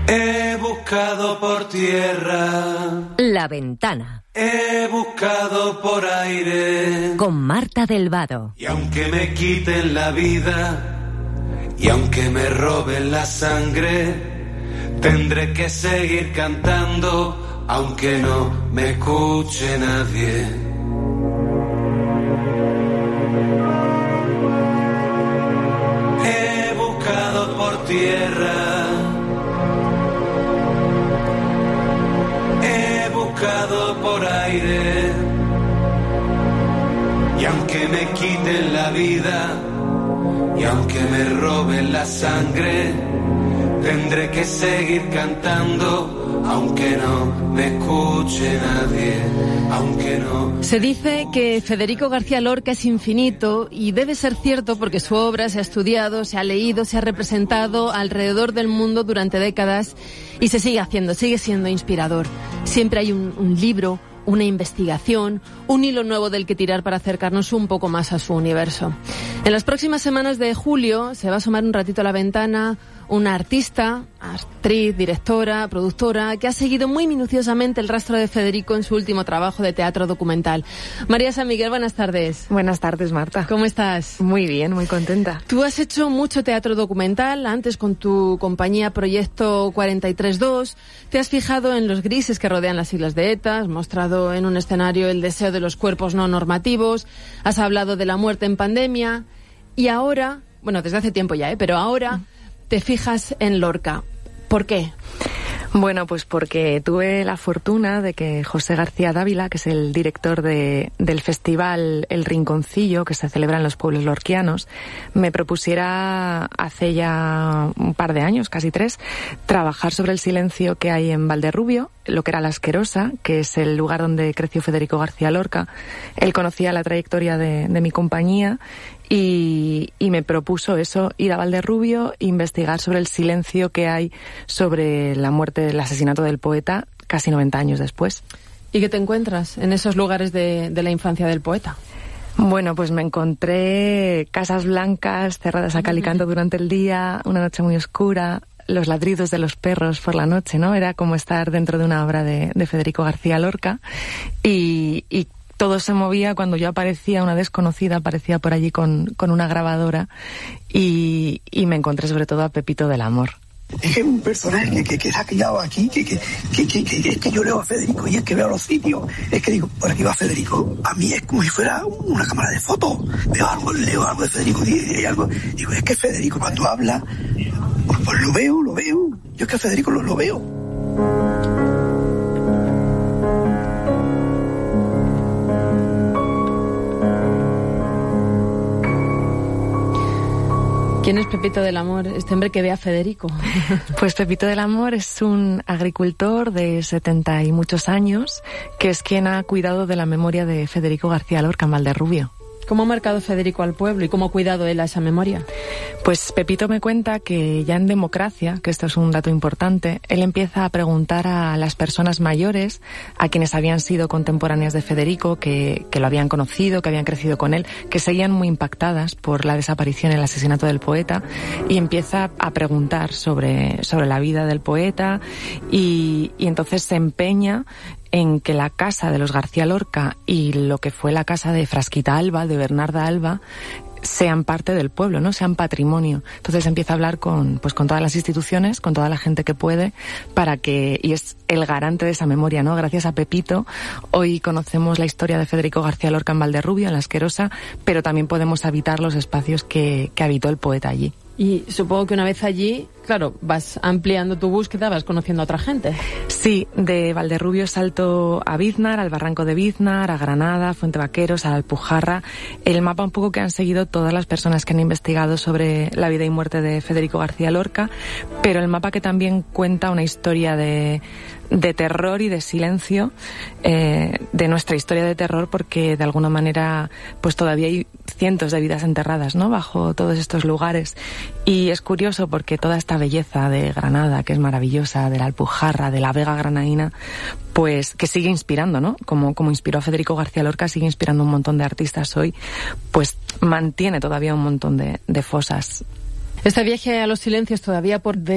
He buscado por tierra, La Ventana, he buscado por aire, con Marta del Vado. y aunque me quiten la vida, y aunque me roben la sangre, tendré que seguir cantando, aunque no me escuche nadie. He buscado por tierra, he buscado por aire, y aunque me quiten la vida, y aunque me roben la sangre, tendré que seguir cantando, aunque no me escuche nadie, aunque no. Se dice que Federico García Lorca es infinito, y debe ser cierto porque su obra se ha estudiado, se ha leído, se ha representado alrededor del mundo durante décadas y se sigue haciendo, sigue siendo inspirador. Siempre hay un libro, una investigación, un hilo nuevo del que tirar para acercarnos un poco más a su universo. En las próximas semanas de julio se va a asomar un ratito a la ventana una artista, actriz, directora, productora, que ha seguido muy minuciosamente el rastro de Federico en su último trabajo de teatro documental. María San Miguel, buenas tardes. Buenas tardes, Marta. ¿Cómo estás? Muy bien, muy contenta. Tú has hecho mucho teatro documental, antes con tu compañía Proyecto 43.2. Te has fijado en los grises que rodean las siglas de ETA, has mostrado en un escenario el deseo de los cuerpos no normativos, has hablado de la muerte en pandemia y ahora, bueno, desde hace tiempo ya, pero ahora te fijas en Lorca. ¿Por qué? Bueno, pues porque tuve la fortuna de que José García Dávila, que es el director del festival El Rinconcillo, que se celebra en los pueblos lorquianos, me propusiera hace ya un par de años, casi 3, trabajar sobre el silencio que hay en Valderrubio, lo que era La Asquerosa, que es el lugar donde creció Federico García Lorca. Él conocía la trayectoria de mi compañía y me propuso eso, ir a Valderrubio, investigar sobre el silencio que hay sobre la muerte, el asesinato del poeta, casi 90 años después. ¿Y qué te encuentras en esos lugares de la infancia del poeta? Bueno, pues me encontré casas blancas, cerradas a cal y canto durante el día, una noche muy oscura, los ladridos de los perros por la noche, ¿no? Era como estar dentro de una obra de Federico García Lorca y todo se movía cuando yo aparecía, una desconocida aparecía por allí con una grabadora y me encontré sobre todo a Pepito del Amor. Es un personaje que se ha criado aquí, que es que yo leo a Federico y es que veo los sitios, es que digo, por aquí va Federico, a mí es como si fuera una cámara de fotos, veo algo, leo algo de Federico y algo, digo, es que Federico cuando habla, pues lo veo, yo es que a Federico lo veo. ¿Quién es Pepito del Amor, este hombre que ve a Federico? Pues Pepito del Amor es un agricultor de 70 y muchos años que es quien ha cuidado de la memoria de Federico García Lorca en Valderrubio. ¿Cómo ha marcado Federico al pueblo y cómo ha cuidado él a esa memoria? Pues Pepito me cuenta que ya en Democracia, que esto es un dato importante, él empieza a preguntar a las personas mayores, a quienes habían sido contemporáneas de Federico, que lo habían conocido, que habían crecido con él, que seguían muy impactadas por la desaparición y el asesinato del poeta, y empieza a preguntar sobre la vida del poeta y entonces se empeña en que la casa de los García Lorca y lo que fue la casa de Frasquita Alba, de Bernarda Alba, sean parte del pueblo, ¿no? Sean patrimonio. Entonces empieza a hablar con todas las instituciones, con toda la gente que puede, y es el garante de esa memoria, ¿no? Gracias a Pepito, hoy conocemos la historia de Federico García Lorca en Valderrubio, en La Asquerosa, pero también podemos habitar los espacios que habitó el poeta allí. Y supongo que una vez allí, claro, vas ampliando tu búsqueda, vas conociendo a otra gente. Sí, de Valderrubio salto a Biznar, al Barranco de Biznar, a Granada, Fuente Vaqueros, a la Alpujarra. El mapa un poco que han seguido todas las personas que han investigado sobre la vida y muerte de Federico García Lorca, pero el mapa que también cuenta una historia de terror y de silencio, de nuestra historia de terror, porque de alguna manera pues todavía hay cientos de vidas enterradas, ¿no?, bajo todos estos lugares. Y es curioso porque toda esta belleza de Granada, que es maravillosa, de la Alpujarra, de la Vega granadina, pues que sigue inspirando, ¿no? Como inspiró a Federico García Lorca, sigue inspirando a un montón de artistas hoy, pues mantiene todavía un montón de fosas. Este viaje a los silencios todavía por